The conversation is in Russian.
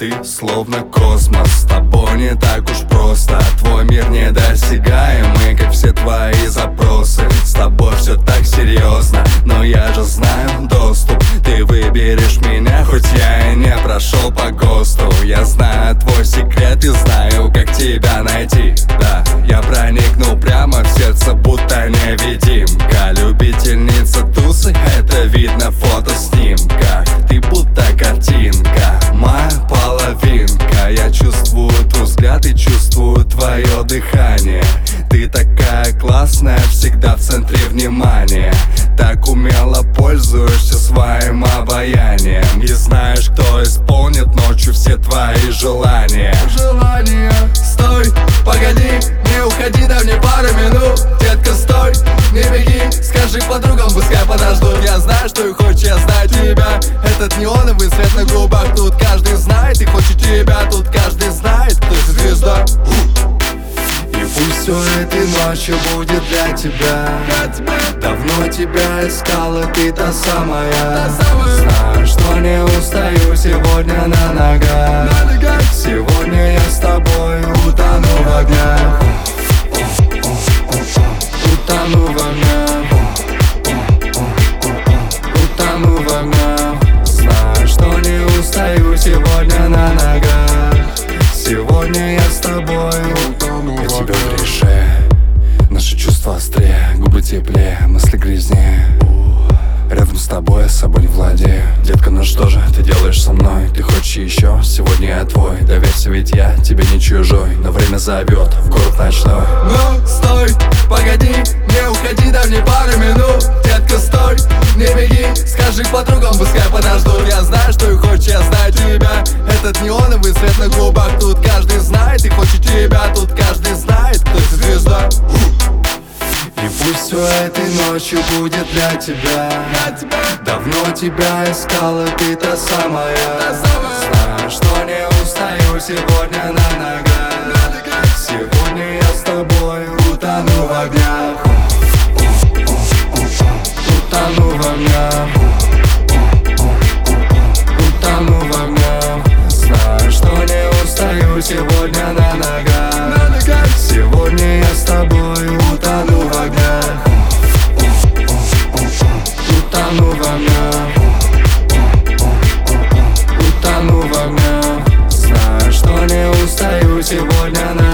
Ты словно космос, с тобой не так уж просто. Твой мир недосягаемый, как все твои запросы. С тобой все так серьезно, но я же знаю доступ. Ты выберешь меня, хоть я и не прошел по ГОСТу. Я знаю твой секрет и знаю, как тебя найти. Да, я проникну прямо в сердце, будто невидимка. Любительница тусы, это видно в фотоснимках. Ты будто картинка, моя половинка. Я чувствую твой взгляд и чувствую твое дыхание. Ты такая классная, всегда в центре внимания. Так умело пользуешься своим обаянием. И знаешь, кто исполнит ночью все твои желания. Стой, погоди, не уходи, дай мне пару минут. Детка, стой, не беги, скажи подругам, пускай подождут. Я знаю, что их хочешь, я знаю тебя. Этот неоновый свет на губах, тут каждый знает и хочет тебя. Тут каждый знает, кто звезда. И пусть все этой ночью будет для тебя. Давно тебя искала, ты та самая. Знаю, что не устаю сегодня на ногах. Сегодня я с тобой утону в огнях. Утону в огнях. Утону в огнях. Знаю, что не устаю сегодня на ногах. Сегодня я с тобой утону в огнях. Я тебя в шее, наши чувства острее, губы теплее, мысли грязнее. Рядом с тобой, я собой не владею. Детка, ну что же ты делаешь со мной? Ты хочешь еще? Сегодня я твой. Доверься, ведь я тебе не чужой. Но время зовет в город ночной. Ну, стой, погоди, не уходи, дай мне пару минут. Детка, стой, не беги, скажи подругам, пускай подождут. Я знаю, что их хочешь, я знаю тебя. Этот неоновый свет на губах, тут каждый знает и хочет тебя. Тут каждый знает, кто звезда. И пусть все этой ночью будет для тебя. Давно тебя искала, ты та самая. Знаю, что не устаю сегодня на ногах. Сегодня я с тобой утону в огнях. Утону в огнях. Утону в огнях. Знаю, что не устаю сегодня на ногах. Сегодня я с тобой утону в огнях. Утону в огнях. Утону в огнях. Знаю, что не устаю сегодня на